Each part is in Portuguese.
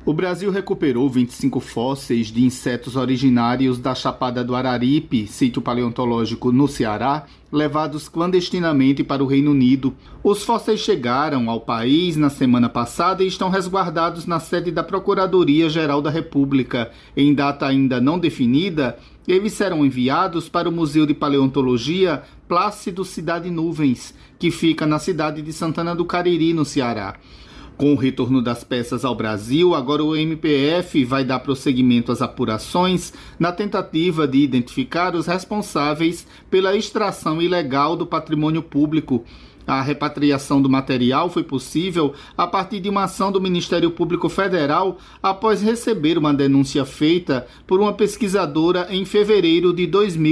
O Brasil recuperou 25 fósseis de insetos originários da Chapada do Araripe, sítio paleontológico no Ceará, levados clandestinamente para o Reino Unido. Os fósseis chegaram ao país na semana passada e estão resguardados na sede da Procuradoria-Geral da República. Em data ainda não definida, eles serão enviados para o Museu de Paleontologia Plácido Cidade Nuvens, que fica na cidade de Santana do Cariri, no Ceará. Com o retorno das peças ao Brasil, agora o MPF vai dar prosseguimento às apurações na tentativa de identificar os responsáveis pela extração ilegal do patrimônio público. A repatriação do material foi possível a partir de uma ação do Ministério Público Federal após receber uma denúncia feita por uma pesquisadora em fevereiro de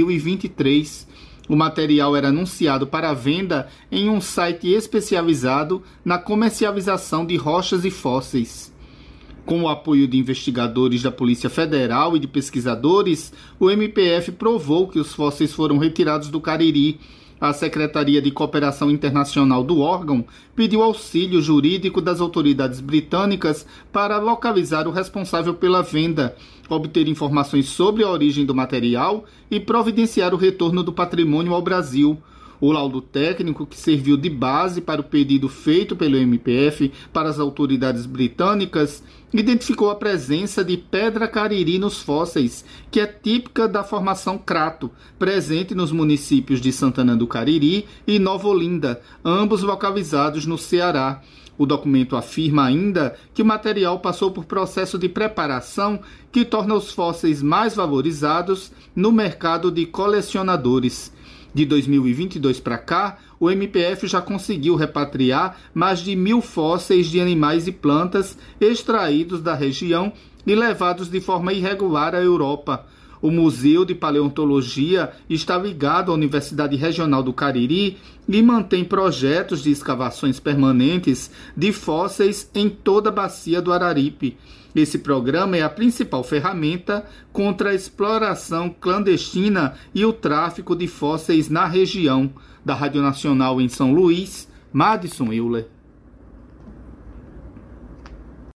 2023. O material era anunciado para venda em um site especializado na comercialização de rochas e fósseis. Com o apoio de investigadores da Polícia Federal e de pesquisadores, o MPF provou que os fósseis foram retirados do Cariri. A Secretaria de Cooperação Internacional do órgão pediu auxílio jurídico das autoridades britânicas para localizar o responsável pela venda, obter informações sobre a origem do material e providenciar o retorno do patrimônio ao Brasil. O laudo técnico, que serviu de base para o pedido feito pelo MPF para as autoridades britânicas, identificou a presença de pedra cariri nos fósseis, que é típica da formação Crato, presente nos municípios de Santana do Cariri e Nova Olinda, ambos localizados no Ceará. O documento afirma ainda que o material passou por processo de preparação que torna os fósseis mais valorizados no mercado de colecionadores. De 2022 para cá, o MPF já conseguiu repatriar mais de 1.000 fósseis de animais e plantas extraídos da região e levados de forma irregular à Europa. O Museu de Paleontologia está ligado à Universidade Regional do Cariri e mantém projetos de escavações permanentes de fósseis em toda a bacia do Araripe. Esse programa é a principal ferramenta contra a exploração clandestina e o tráfico de fósseis na região. Da Rádio Nacional em São Luís, Madison Euler.